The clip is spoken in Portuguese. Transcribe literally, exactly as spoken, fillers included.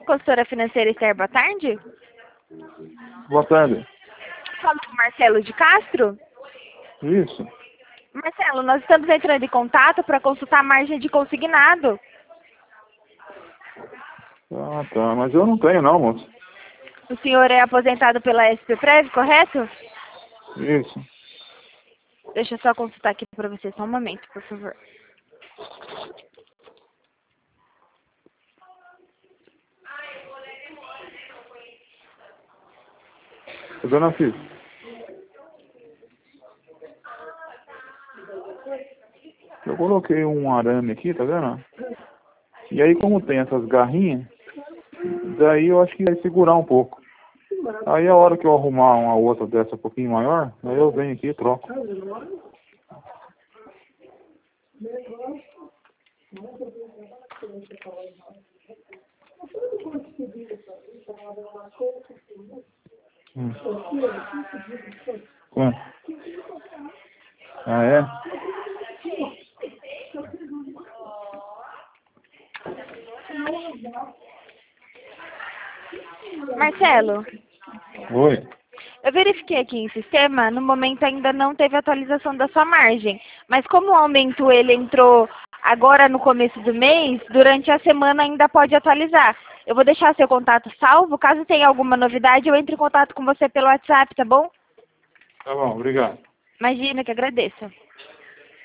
Consultora financeira Esther, boa tarde. Boa tarde. Fala com o Marcelo de Castro. Isso. Marcelo, nós estamos entrando em contato para consultar a margem de consignado. Ah, tá. Mas eu não tenho não, moço. O senhor é aposentado pela S P Prev, correto? Isso. Deixa eu só consultar aqui para você, só um momento, por favor. Dona Cis. Eu coloquei um arame aqui, tá vendo? E aí como tem essas garrinhas, daí eu acho que vai segurar um pouco. Aí a hora que eu arrumar uma outra dessa um pouquinho maior, aí eu venho aqui e troco. Hum. Quanto? Ah, é? Marcelo, Oi. eu verifiquei aqui em sistema, no momento ainda não teve atualização da sua margem. Mas como o aumento ele entrou agora no começo do mês, durante a semana ainda pode atualizar. Eu vou deixar seu contato salvo, caso tenha alguma novidade eu entre em contato com você pelo WhatsApp, tá bom? Tá bom, obrigado. Imagina que agradeço.